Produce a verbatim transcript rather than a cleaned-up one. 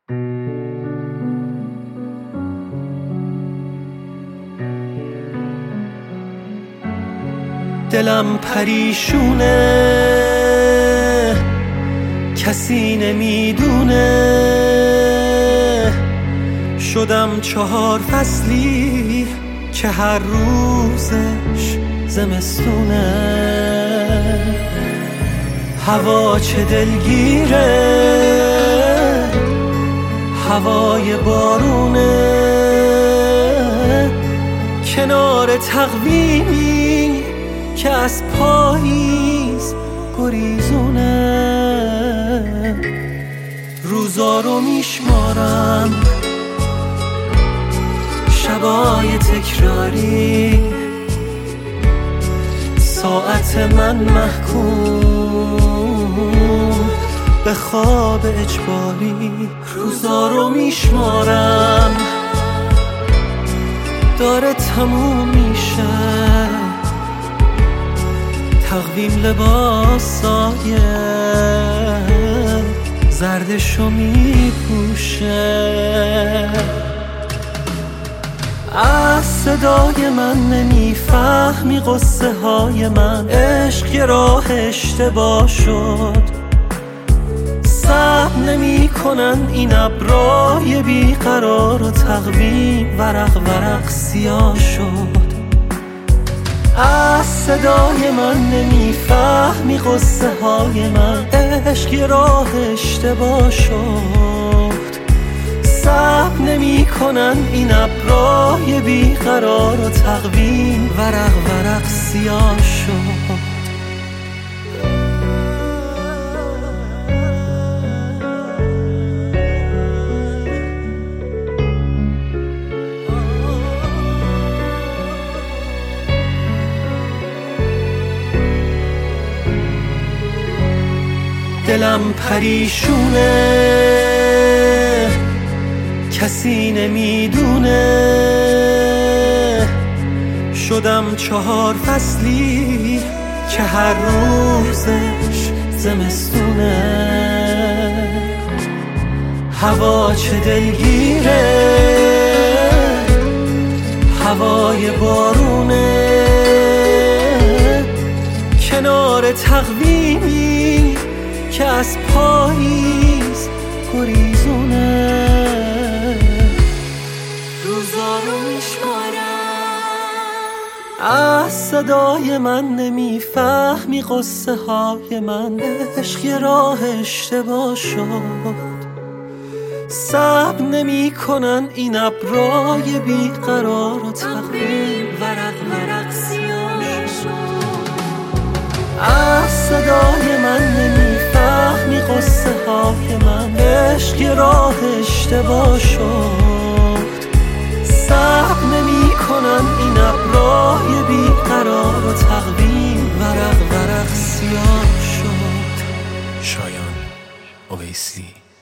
دلم پریشونه، کسی نمیدونه. شدم چهار فصلی که هر روزش زمستونه. هوا چه دلگیره، هوای بارونه. کنار تقویمی که از پاییز گریزونه. روزا رو میشمارم، شبای تکراری. ساعت من محکوم به خواب اجباری. روزا رو میشمارم، داره تموم میشه. تقویم لباسای زردشو میپوشه. از صدای من نمیفهمی قصه های من. عشق یه راه اشتباه شد، صبر نمی کنن این ابرای بیقرار. و تقویم ورق ورق سیاه شد. از صدای من نمیفهمی قصه های من. عشق یه راه اشتباه شد، صبر نمی کنن این ابرای بیقرار. و تقویم ورق ورق سیاه شد. دلم پریشونه، کسی نمیدونه. شدم چهار فصلی که هر روزش زمستونه. هوا چه دلگیره، هوای بارونه. کنار تقویمی که از پاییز گریزونه. روزا رو میشمارم، از صدای من نمیفهمی قصه های من. عشق یه راه اشتباه شد، صبر نمی کنن این ابرای بیقرار. و تقویم ورق ورق سیاه شد. از صدای من نمیفهمی قصه های من. عشق یه راه اشتباه شد، صبر نمی کنن این ابرای بیقرار. و تقویم ورق ورق سیاه شد. شایان اویسی.